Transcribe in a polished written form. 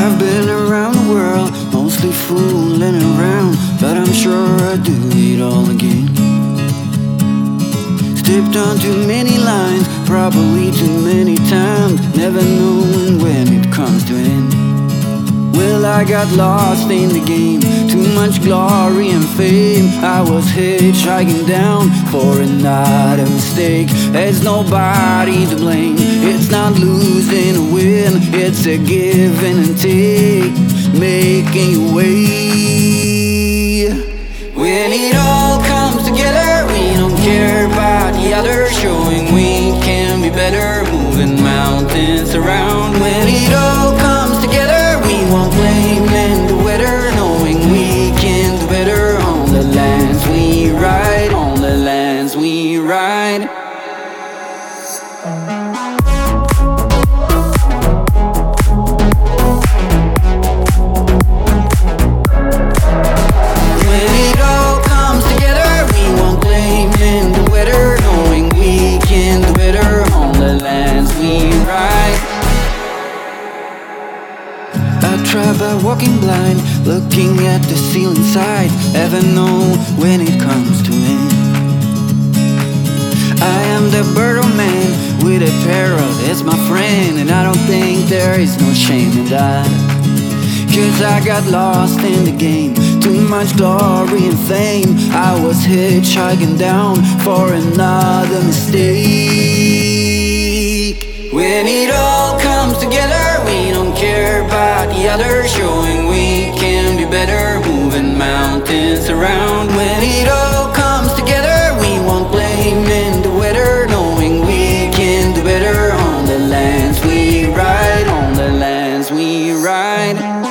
I've been around the world, mostly fooling around, but I'm sure I'd do it all again. Stepped on too many lines, probably too many times, never knowing when it comes to end. Well, I got lost in the game, too much glory and fame. I was hitchhiking down for another mistake. There's nobody to blame, it's not losing or win, it's a give and take, making your way. When it all comes together, we don't care about the others, showing we can be better, moving mountains around. When it all comes together, we won't blame in the weather, knowing we can do better on the lands we ride, on the lands we ride. Try by walking blind, looking at the ceiling side, ever know when it comes to end. I am the bird man with a parrot as my friend, and I don't think there is no shame in that. Cause I got lost in the game, too much glory and fame. I was hitchhiking down for another mistake. When it all comes together, we don't care about the others, showing we can be better, moving mountains around. When it all comes together, we won't blame in the weather, knowing we can do better on the lands we ride, on the lands we ride.